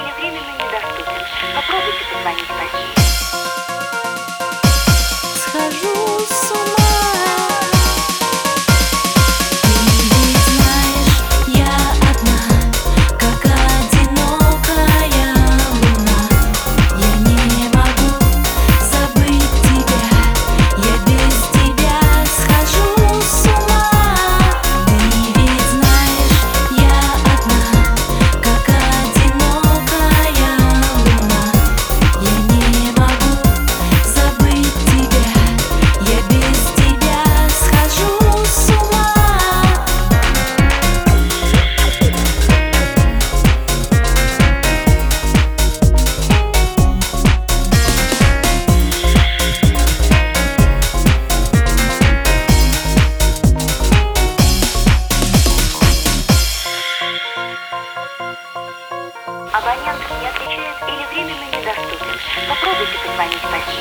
или временно недоступен. Попробуйте позвонить позднее. Схожу с ума. Ты ведь знаешь, я одна, как одинокая луна. Я не могу забыть тебя, я без тебя схожу с ума. Ты ведь знаешь, я одна, как одинокая луна. Я не могу забыть тебя, я без тебя схожу с ума. Абонент не отвечает или временно недоступен. Попробуйте позвонить позднее.